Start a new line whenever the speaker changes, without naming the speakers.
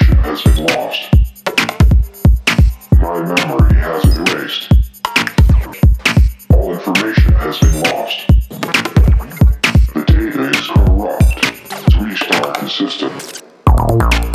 information has been lost. My memory has erased. All information has been lost. The data is corrupt. Let's restart the system.